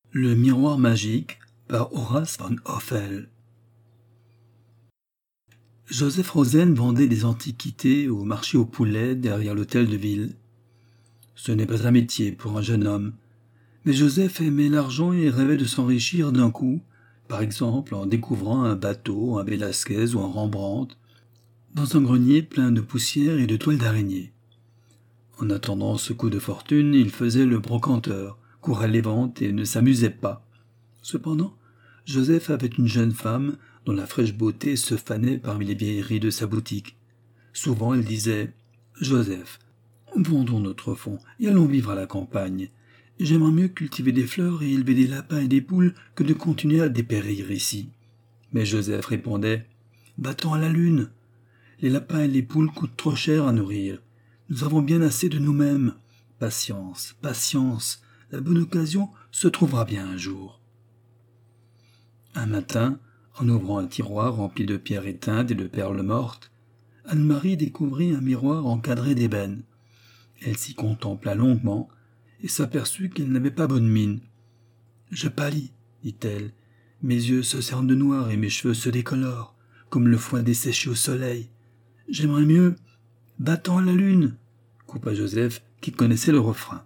Le miroir magique par Horace von Hoffel. Joseph Rosen vendait des antiquités au marché aux poulets derrière l'hôtel de ville. Ce n'est pas un métier pour un jeune homme, mais Joseph aimait l'argent et rêvait de s'enrichir d'un coup, par exemple en découvrant un bateau, un Velasquez ou un Rembrandt, dans un grenier plein de poussière et de toiles d'araignée. En attendant ce coup de fortune, il faisait le brocanteur, courait les ventes et ne s'amusait pas. Cependant, Joseph avait une jeune femme dont la fraîche beauté se fanait parmi les vieilleries de sa boutique. Souvent elle disait « Joseph, vendons notre fonds et allons vivre à la campagne. J'aimerais mieux cultiver des fleurs et élever des lapins et des poules que de continuer à dépérir ici. » Mais Joseph répondait « Va-t'en à la lune. Les lapins et les poules coûtent trop cher à nourrir. Nous avons bien assez de nous-mêmes. Patience, patience, la bonne occasion se trouvera bien un jour. » Un matin, en ouvrant un tiroir rempli de pierres éteintes et de perles mortes, Anne-Marie découvrit un miroir encadré d'ébène. Elle s'y contempla longuement et s'aperçut qu'elle n'avait pas bonne mine. « Je pâlis, dit-elle, mes yeux se cernent de noir et mes cheveux se décolorent, comme le foin desséché au soleil. J'aimerais mieux... Va-t'en à la lune !» coupa Joseph, qui connaissait le refrain.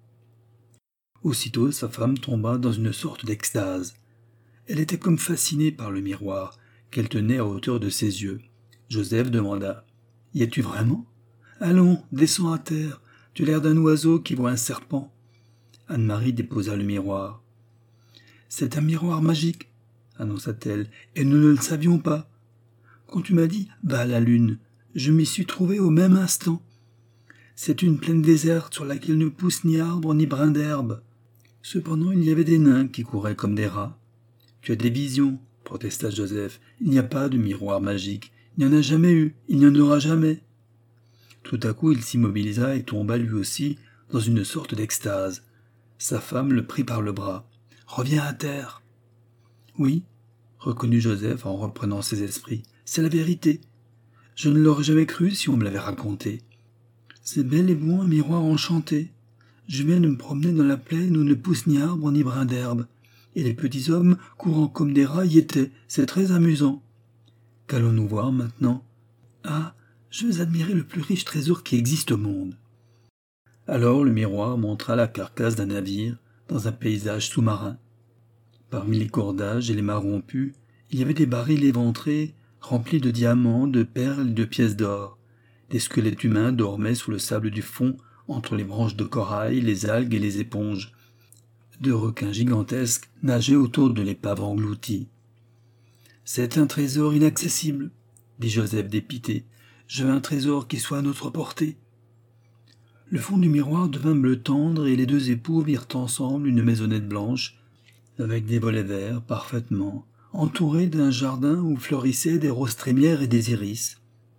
Aussitôt, sa femme tomba dans une sorte d'extase. Elle était comme fascinée par le miroir, qu'elle tenait à hauteur de ses yeux. Joseph demanda « Y es-tu vraiment ? Allons, descends à terre, tu as l'air d'un oiseau qui voit un serpent. » Anne-Marie déposa le miroir. « C'est un miroir magique, » annonça-t-elle, « et nous ne le savions pas. Quand tu m'as dit « va à la lune », je m'y suis trouvée au même instant. C'est une plaine déserte sur laquelle ne pousse ni arbre ni brin d'herbe. Cependant, il y avait des nains qui couraient comme des rats. « Tu as des visions, » protesta Joseph. « Il n'y a pas de miroir magique. Il n'y en a jamais eu. Il n'y en aura jamais. » Tout à coup, il s'immobilisa et tomba lui aussi dans une sorte d'extase. Sa femme le prit par le bras. « Reviens à terre. »« Oui, » reconnut Joseph en reprenant ses esprits. « C'est la vérité. Je ne l'aurais jamais cru si on me l'avait raconté. C'est bel et bon un miroir enchanté. Je viens de me promener dans la plaine où ne pousse ni arbre ni brin d'herbe. Et les petits hommes, courant comme des rats, y étaient. C'est très amusant. Qu'allons-nous voir maintenant ? Ah, je veux admirer le plus riche trésor qui existe au monde. » Alors le miroir montra la carcasse d'un navire dans un paysage sous-marin. Parmi les cordages et les mâts rompus, il y avait des barils éventrés remplis de diamants, de perles et de pièces d'or. Des squelettes humains dormaient sous le sable du fond, entre les branches de corail, les algues et les éponges. Deux requins gigantesques nageaient autour de l'épave engloutie. « C'est un trésor inaccessible, » dit Joseph dépité. « Je veux un trésor qui soit à notre portée. » Le fond du miroir devint bleu tendre et les deux époux virent ensemble une maisonnette blanche, avec des volets verts parfaitement, entourée d'un jardin où fleurissaient des roses trémières et des iris.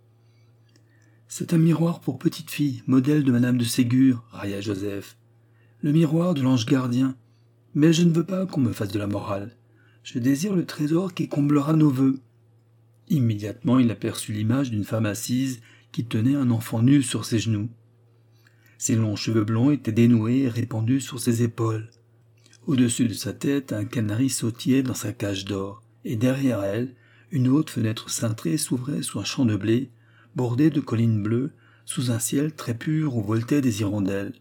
« C'est un miroir pour petite fille, modèle de Madame de Ségur, » railla Joseph. « Le miroir de l'ange gardien. Mais je ne veux pas qu'on me fasse de la morale. Je désire le trésor qui comblera nos vœux. » Immédiatement, il aperçut l'image d'une femme assise qui tenait un enfant nu sur ses genoux. Ses longs cheveux blonds étaient dénoués et répandus sur ses épaules. Au-dessus de sa tête, un canari sautillait dans sa cage d'or, et derrière elle, une haute fenêtre cintrée s'ouvrait sur un champ de blé, bordé de collines bleues, sous un ciel très pur où voltaient des hirondelles.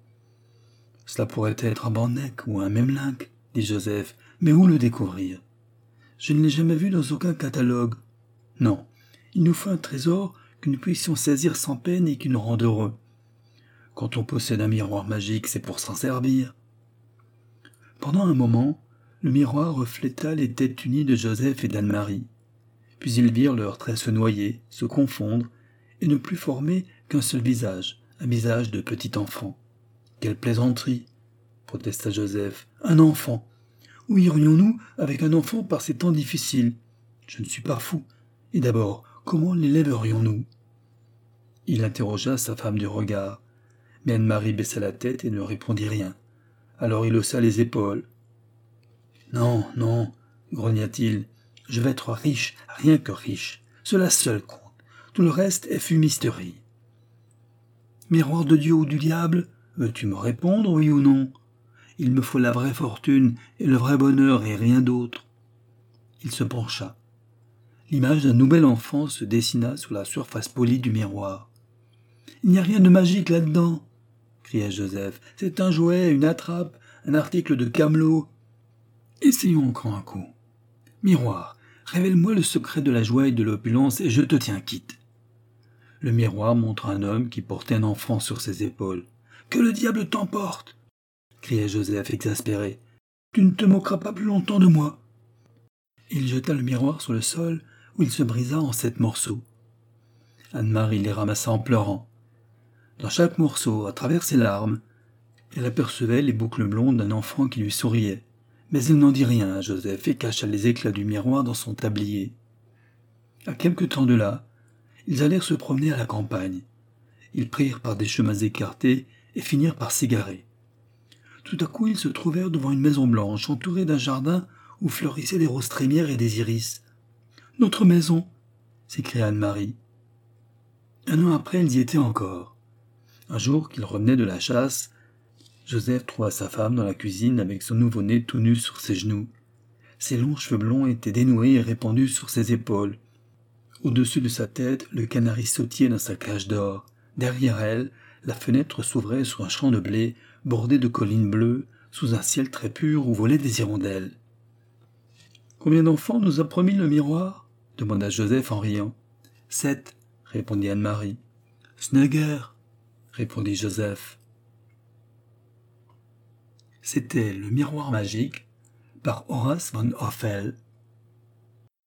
« Cela pourrait être un Bandec ou un Memlinck, » dit Joseph, « mais où le découvrir ? Je ne l'ai jamais vu dans aucun catalogue. Non, il nous faut un trésor que nous puissions saisir sans peine et qui nous rende heureux. Quand on possède un miroir magique, c'est pour s'en servir. » Pendant un moment, le miroir refléta les têtes unies de Joseph et d'Anne-Marie. Puis ils virent leurs traits se noyer, se confondre, et ne plus former qu'un seul visage, un visage de petit enfant. « Quelle plaisanterie !» protesta Joseph. « Un enfant ! Où irions-nous avec un enfant par ces temps difficiles ? Je ne suis pas fou. Et d'abord, comment l'élèverions-nous » Il interrogea sa femme du regard, mais Anne-Marie baissa la tête et ne répondit rien. Alors il haussa les épaules. « Non, non, » grogna-t-il, « je vais être riche, rien que riche. Cela seul compte. Tout le reste est fumisterie. » « Miroir de Dieu ou du diable, veux-tu me répondre, oui ou non ? Il me faut la vraie fortune et le vrai bonheur et rien d'autre. Il se pencha. L'image d'un nouvel enfant se dessina sur la surface polie du miroir. « Il n'y a rien de magique là-dedans !» cria Joseph. « C'est un jouet, une attrape, un article de Camelot. Essayons encore un coup. Miroir, révèle-moi le secret de la joie et de l'opulence et je te tiens quitte. » Le miroir montra un homme qui portait un enfant sur ses épaules. « Que le diable t'emporte !» cria Joseph exaspéré. « Tu ne te moqueras pas plus longtemps de moi. » Il jeta le miroir sur le sol où il se brisa en 7 morceaux. Anne-Marie les ramassa en pleurant. Dans chaque morceau, à travers ses larmes, elle apercevait les boucles blondes d'un enfant qui lui souriait. Mais elle n'en dit rien à Joseph et cacha les éclats du miroir dans son tablier. À quelque temps de là, ils allèrent se promener à la campagne. Ils prirent par des chemins écartés et finirent par s'égarer. Tout à coup, ils se trouvèrent devant une maison blanche entourée d'un jardin où fleurissaient des roses trémières et des iris. « Notre maison !» s'écria Anne-Marie. Un an après, ils y étaient encore. Un jour qu'ils revenaient de la chasse, Joseph trouva sa femme dans la cuisine avec son nouveau-né tout nu sur ses genoux. Ses longs cheveux blonds étaient dénoués et répandus sur ses épaules. Au-dessus de sa tête, le canari sautillait dans sa cage d'or. Derrière elle, la fenêtre s'ouvrait sur un champ de blé bordé de collines bleues, sous un ciel très pur où volaient des hirondelles. « Combien d'enfants nous a promis le miroir ?» demanda Joseph en riant. « 7, répondit Anne-Marie. « Ce n'est guère, répondit Joseph. C'était Le miroir magique par Horace von Hoffel.